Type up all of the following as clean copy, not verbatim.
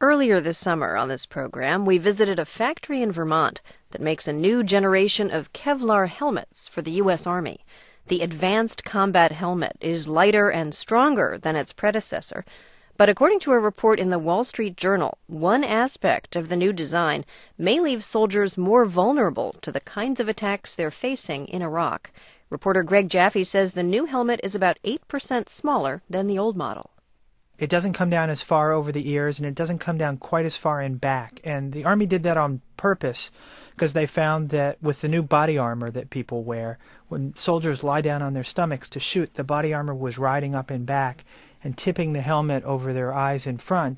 Earlier this summer on this program, we visited a factory in Vermont that makes a new generation of Kevlar helmets for the U.S. Army. The Advanced Combat Helmet is lighter and stronger than its predecessor. But according to a report in the Wall Street Journal, one aspect of the new design may leave soldiers more vulnerable to the kinds of attacks they're facing in Iraq. Reporter Greg Jaffe says the new helmet is about 8% smaller than the old model. It doesn't come down as far over the ears, and it doesn't come down quite as far in back. And the Army did that on purpose because they found that with the new body armor that people wear, when soldiers lie down on their stomachs to shoot, the body armor was riding up in back and tipping the helmet over their eyes in front,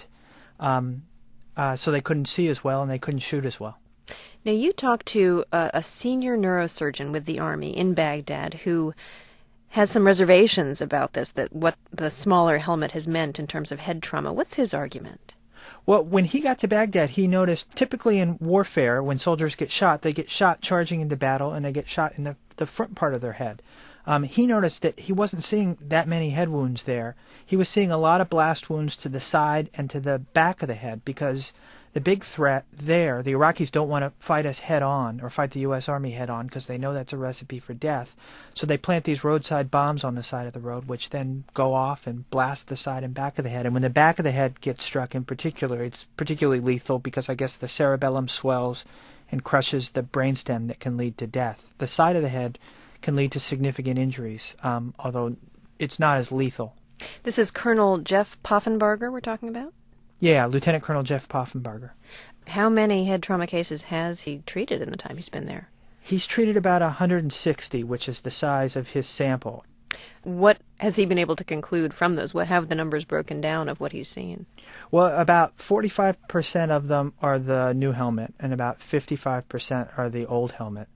so they couldn't see as well and they couldn't shoot as well. Now, you talked to a senior neurosurgeon with the Army in Baghdad who has some reservations about this, that what the smaller helmet has meant in terms of head trauma. What's his argument? Well, when he got to Baghdad, he noticed typically in warfare, when soldiers get shot, they get shot charging into battle and they get shot in the front part of their head. He noticed that he wasn't seeing that many head wounds there. He was seeing a lot of blast wounds to the side and to the back of the head because the big threat there, the Iraqis don't want to fight us head on or fight the U.S. Army head on because they know that's a recipe for death. So they plant these roadside bombs on the side of the road, which then go off and blast the side and back of the head. And when the back of the head gets struck in particular, it's particularly lethal because I guess the cerebellum swells and crushes the brainstem that can lead to death. The side of the head can lead to significant injuries, although it's not as lethal. This is Colonel Jeff Poffenbarger we're talking about? Yeah, Lieutenant Colonel Jeff Poffenbarger. How many head trauma cases has he treated in the time he's been there? He's treated about 160, which is the size of his sample. What has he been able to conclude from those? What have the numbers broken down of what he's seen? Well, about 45% of them are the new helmet, and about 55% are the old helmet.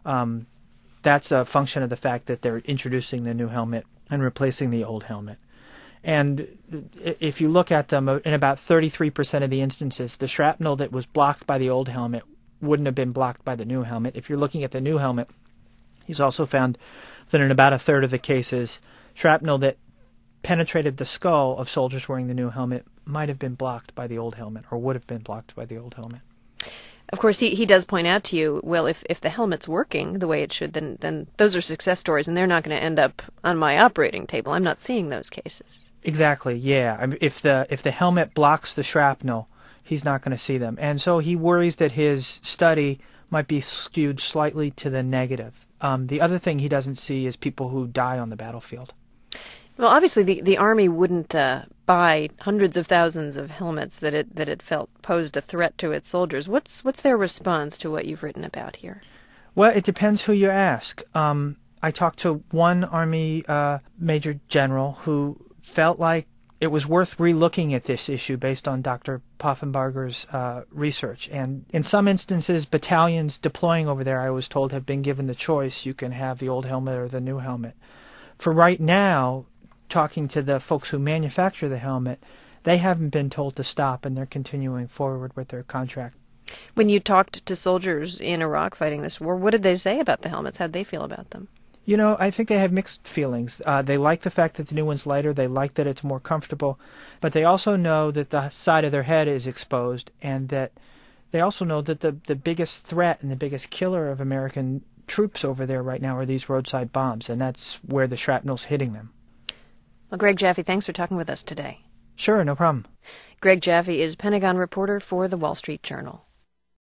That's a function of the fact that they're introducing the new helmet and replacing the old helmet. And if you look at them, in about 33% of the instances, the shrapnel that was blocked by the old helmet wouldn't have been blocked by the new helmet. If you're looking at the new helmet, he's also found that in about a third of the cases, shrapnel that penetrated the skull of soldiers wearing the new helmet might have been blocked by the old helmet or would have been blocked by the old helmet. Of course, he does point out to you, well, if the helmet's working the way it should, then those are success stories, and they're not going to end up on my operating table. I'm not seeing those cases. Exactly, yeah. I mean, if the helmet blocks the shrapnel, he's not going to see them. And so he worries that his study might be skewed slightly to the negative. The other thing he doesn't see is people who die on the battlefield. Well, obviously, the Army wouldn't buy hundreds of thousands of helmets that it felt posed a threat to its soldiers. What's their response to what you've written about here? Well, it depends who you ask. I talked to one Army Major General who felt like it was worth relooking at this issue based on Dr. Poffenbarger's research. And in some instances, battalions deploying over there, I was told, have been given the choice. You can have the old helmet or the new helmet. For right now, talking to the folks who manufacture the helmet, they haven't been told to stop, and they're continuing forward with their contract. When you talked to soldiers in Iraq fighting this war, what did they say about the helmets? How'd they feel about them? You know, I think they have mixed feelings. They like the fact that the new one's lighter. They like that it's more comfortable. But they also know that the side of their head is exposed, and that they also know that the biggest threat and the biggest killer of American troops over there right now are these roadside bombs, and that's where the shrapnel's hitting them. Well, Greg Jaffe, thanks for talking with us today. Sure, no problem. Greg Jaffe is Pentagon reporter for the Wall Street Journal.